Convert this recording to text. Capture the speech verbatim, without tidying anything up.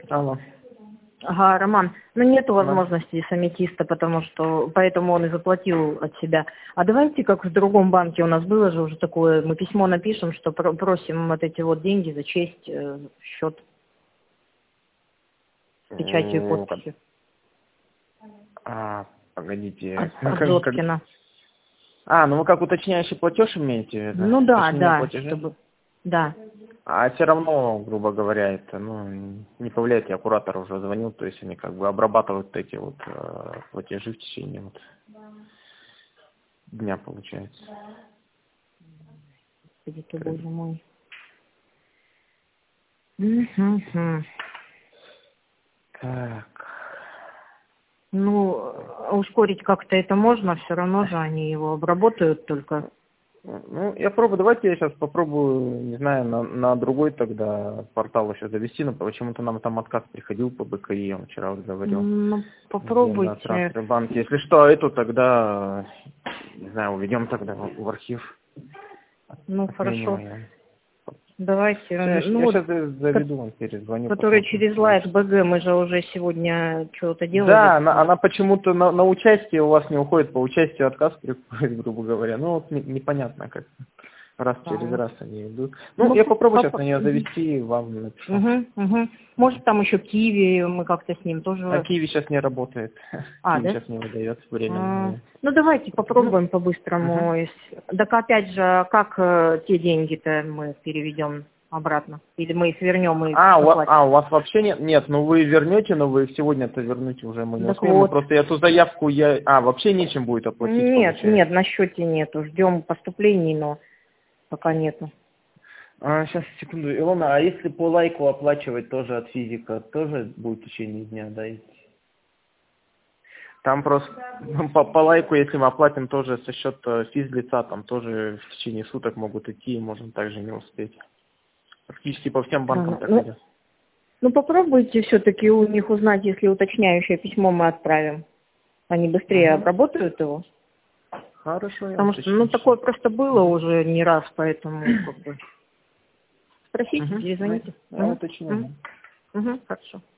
Алло. Ага, Роман, ну нету Да. возможности с аметиста, потому что, поэтому он и заплатил от себя. А давайте, как в другом банке у нас было же уже такое, мы письмо напишем, что про- просим вот эти вот деньги за честь, э, счет с печатью и М, подписью А, погодите. от, Ну, от как, как... Зоткина. А, ну вы как уточняющий платеж имеете в виду? Ну да, Уточнение да, платежа? чтобы, да. А все равно, грубо говоря, это, ну, не повлияет, я куратору уже звонил, то есть они как бы обрабатывают эти вот э, платежи в течение вот дня, получается. Господи ты, боже мой. Мгм. Так. Ну, ускорить как-то это можно, все равно же они его обработают только. Ну, я пробую, давайте я сейчас попробую, не знаю, на, на другой тогда портал еще завести, но почему-то нам там отказ приходил по БКИ, я вам вчера вот говорил, Ну, где на попробуйте. трансфер банке. Если что, эту тогда, не знаю, уведем тогда в, в архив, Ну, отменим хорошо. ее. Давайте. Все, я, Ну, я вот, сейчас заведу, вам перезвоню, который посмотрим, через что дальше. Лайк БГ, мы же уже сегодня что-то делали. Да, она, она почему-то на, на участие у вас не уходит, по участию отказ приходит, грубо говоря. Ну, вот не- непонятно как. Раз через А, раз они идут. Ну, Ну, я по- попробую сейчас по- на нее завести и вам напишу. Угу, угу. Может, там еще Киви, мы как-то с ним А тоже... Киви сейчас не работает. А, Киви да? сейчас не выдает временно. А, Да. Ну, давайте Ну, попробуем мгм. по-быстрому. Если- Так опять же, а как э, те деньги-то мы переведем обратно? Или мы их вернем и А, у вас, заплатим? а, у вас вообще нет? Нет, ну вы вернете, но вы их сегодня-то вернуть уже мы не Так успеем. Мы вот. просто эту заявку я... А, вообще нечем будет оплатить, Нет, нет, получается. на счете нету. Ждем поступлений, но пока нету. А, сейчас, секунду. Илона, а если по лайку оплачивать тоже от физика, тоже будет в течение дня, да, идти? Там просто по, по лайку, если мы оплатим тоже со счета физлица, там тоже в течение суток могут идти, и можем также не успеть. Практически по всем банкам Ага. так Ну, идет. ну, попробуйте все-таки у них узнать, если уточняющее письмо мы отправим. Они быстрее Угу. обработают его. Хорошо, я Потому что, ну, уточню такое сейчас. просто было Угу. уже не раз, поэтому как бы спросите, Угу. перезвоните. Я Угу. уточню. Угу. Угу. Хорошо.